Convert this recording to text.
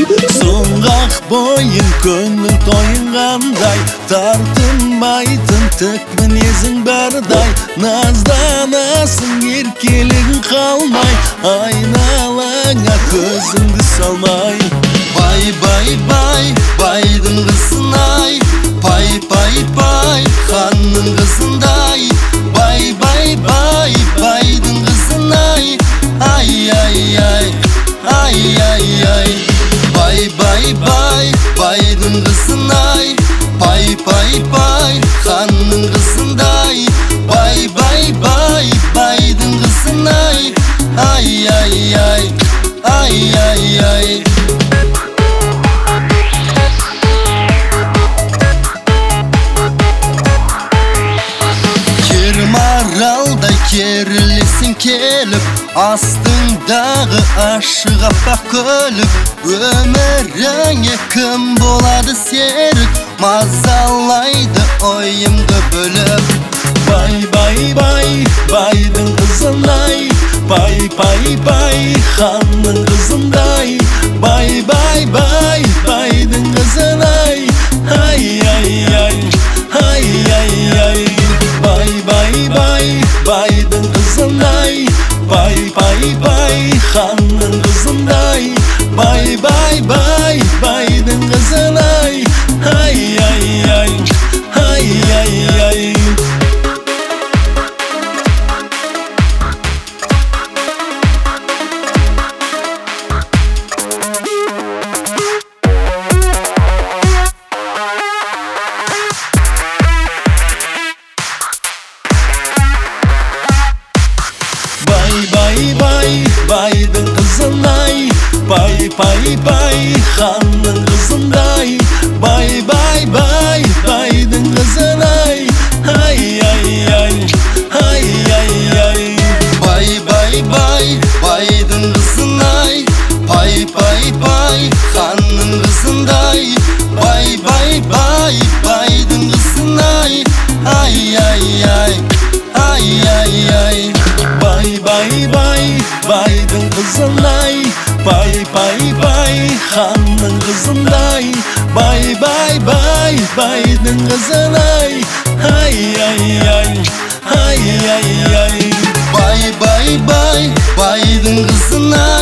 Сұңғақ бойың көңіл тойынғандай, тартынбайтын тік мінезің бардай, назданасың еркелігің қалмай, айналаңа көзіңді салмай. Бай, бай, бай, байдың қызынай, пай, пай, пай, ханның қызындай. Бай, бай, бай, байдың қызынай, ай, ай, ай, ай, ай, ай. Бай, бай, бай, байдың қызынай, пай, пай, пай, ханның қызындай. Бай, бай, бай, байдың қызынай, ай, ай, ай, ай, ай, ай. Маралдай керілесің келіп, астыңдағы ашық аппақ көлік. Өміріңе кім болады серік, мазалайды ойымды бөліп. Бай, бай, бай, байдың қызынай, пай, пай, пай, ханның қызындай. Бай, бай, бай, байдың қызынай, ай, ай, ай, ай, ай, ай. Бай, бай, бай, байдың қызынай, пай, пай, пай, ханның қызындай. Бай, бай, бай, байдың қызынай, ай, ай, ай, ай, ай, ай. Бай, бай, байдың қызынай, пай, пай, пай, ханның қызындай. Бай, бай, бай, байдың қызынай, ай, ай, ай, ай, ай, ай. Бай, бай, бай, байдың қызынай, пай, пай, пай, ханның қызындай. Бай, бай, бай, байдың қызынай, ай, ай, ай, ай, ай, ай. Бай, бай, бай, байдың қызынай, пай, пай, пай, ханның қызындай. Бай, бай, бай, байдың қызынай, ай, ай, ай, ай, ай, ай. Бай, бай, бай, байдың қызынай.